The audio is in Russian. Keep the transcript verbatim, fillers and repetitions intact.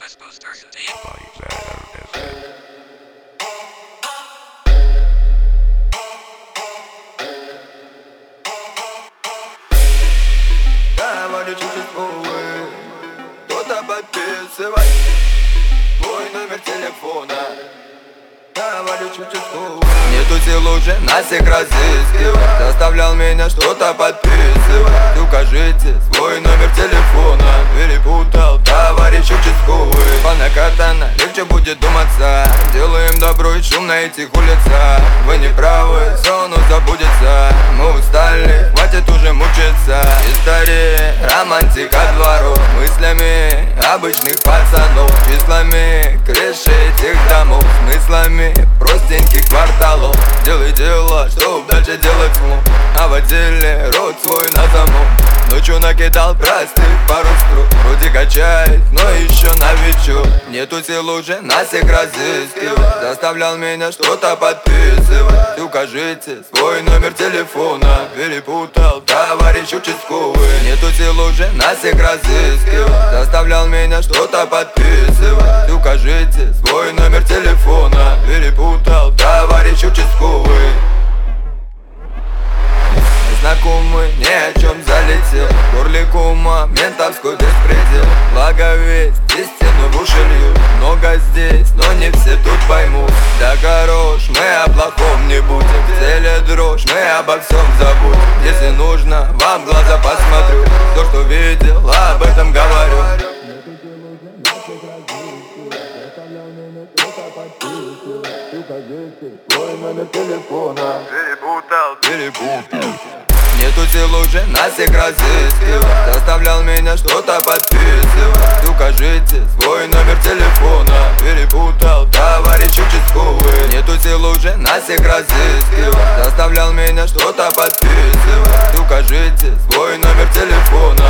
Говорю чуть-чуть, кто-то подписывай твой номер телефона. Говорю чуть-чуть, нету сил уже нас всех разыскивать. Заставлял меня что-то подписывать. Укажите свой номер телефона. Перепутал товарищ участковый. По накатанно легче будет думаться. Делаем добро и шум на этих улицах. Вы не правы, сон забудется. Мы устали, хватит уже мучиться. История, романтика дворов. Мыслями обычных пацанов. Числами крыши этих домов. Смыслами простеньких кварталов. Делай дело, чтоб дальше делать смог. А в отделе рот свой на замок. Ночью накидал простых пару строк. Вроде качает, но еще новичок. Нету сил уже нас всех разыскивать. Заставлял меня что-то подписывать. Укажите свой номер телефона. Перепутал товарищ участковый. Нету сил уже нас всех разыскивать. Заставлял меня что-то подписывать. Укажите свой номер телефона. Перепутал товарищ участковый. Знакомый ни о чем залетел. В горле кума ментовской беспредел. Благо весть истину в уши льют. Много здесь, но не все тут поймут. Да хорош, мы о плохом не будем. В цели дрожь, мы обо всем забудем. Если нужно, вам в глаза посмотрю. То, что видел, об этом говорю. Твой номер телефона. Перепутал, перепутал. Нету сил уже нас всех разыскивать. Заставлял меня что-то подписывать. Укажите свой номер телефона. Перепутал товарищ участковый. Нету сил уже нас всех разыскивать. Заставлял меня что-то подписывать. Укажите свой номер телефона.